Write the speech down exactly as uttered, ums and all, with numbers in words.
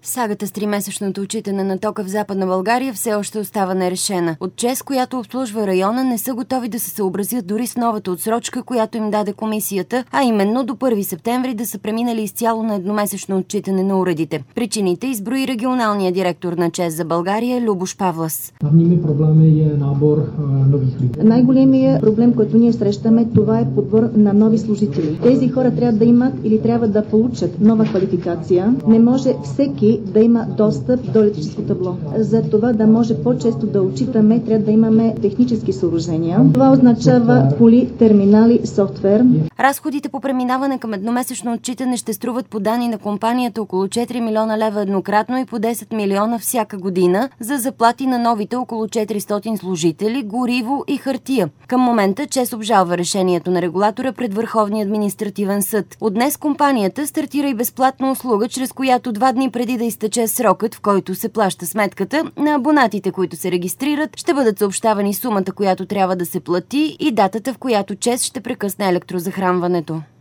Сагата с тримесечното отчитане на тока в Западна България все още остава нерешена. От ЧЕЗ, която обслужва района, не са готови да се съобразят дори с новата отсрочка, която им даде комисията, а именно до първи септември да са преминали изцяло на едномесечно отчитане на уредите. Причините изброи регионалният директор на ЧЕЗ за България Любош Павлас. Hlavními problémy je nábor nových lidí. Най-големият проблем, който ние срещаме, това е подбор на нови служители. Тези хора трябва да имат или трябва да получат нова квалификация. Не може всеки да има достъп до електрическо табло. За това да може по-често да отчитаме, трябва да имаме технически съоръжения. Това означава коли, терминали, софтуер. Разходите по преминаване към едномесечно отчитане ще струват по данни на компанията около четири милиона лева еднократно и по десет милиона всяка година за заплати на новите около четиристотин служители, гориво и хартия. Към момента ЧЕЗ обжалва решението на регулатора пред Върховния административен съд. От днес компанията стартира и безплатна услуга, чрез която два дни преди да изтече срокът, в който се плаща сметката, на абонатите, които се регистрират, ще бъдат съобщавани сумата, която трябва да се плати и датата, в която ЧЕЗ ще прекъсне електрозахранването.